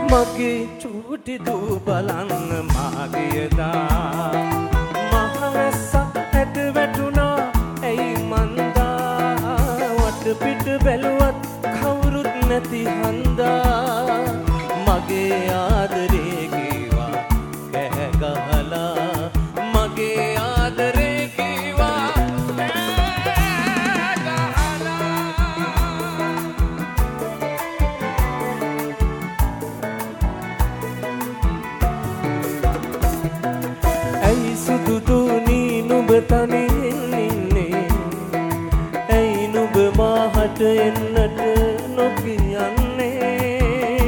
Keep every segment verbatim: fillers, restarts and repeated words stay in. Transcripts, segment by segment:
මගේ චූටි දූ බලන්න මාගියදා මහවැස්සක් ඇද වැටුණා ඇයි මන්දා වට පිට බැලුවත් කවුරුත් නැති හන්දා මගේ ආදරේ කීවා කෑ ගහලා මගේ ආදරේ කීවා කෑ ගහලා ඇයි සුදු දුනී නුඹ තනියෙන් ඉන්නේ ඇයි නුඹ මාහට එන්නට නොකියන්නේ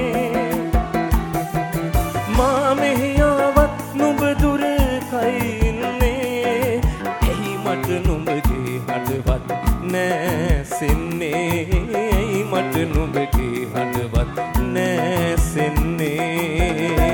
මා මෙහි ආවත් නුඹ දුර කයි ඉන්නේ ඇයි මට නුඹගේ හදවත් නැසෙන්නේ ඇයි මට නුඹගේ හදවත් නැසෙන්නේ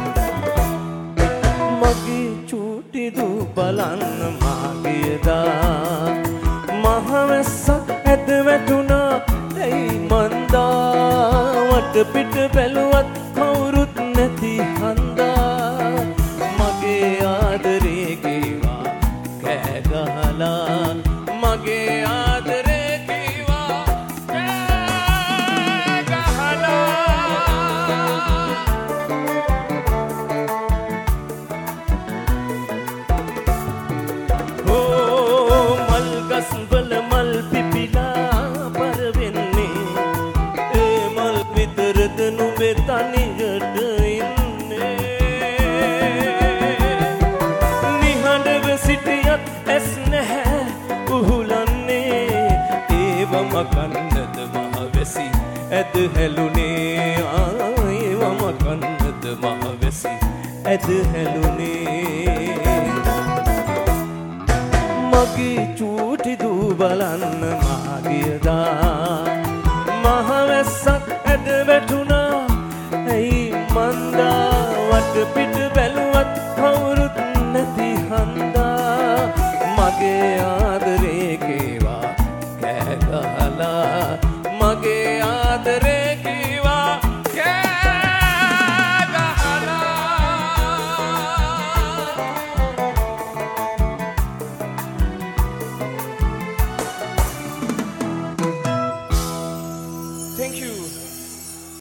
මගේ චූටි දූ බලන්න මාගියදා මහවැස්සක් ඇද වැටුණා ඇයි මන්දා වට පිට බැලුවත් කවුරුත් නැති හන්දා මගේ ආදරේ කීවා කෑ ගහලා මගේ ආදරේ කීවා කෑ ගහලා මල් ගස් වල මල් පිපිලා පර වෙන්නේ ඒ මල් විතරද නුඹේ තනියට ඉන්නේ නිහඬව සිටියත් ඇස් නැහැ උහුලන්නේ ඒවම කන්නද මහවැසි ඇද හැලුනේ ඒවම කන්නද මහවැසි ඇද හැලුනේ මගේ චූටි දූ බලන්න මාගියදා මහවැස්සක් ඇද වැටුණා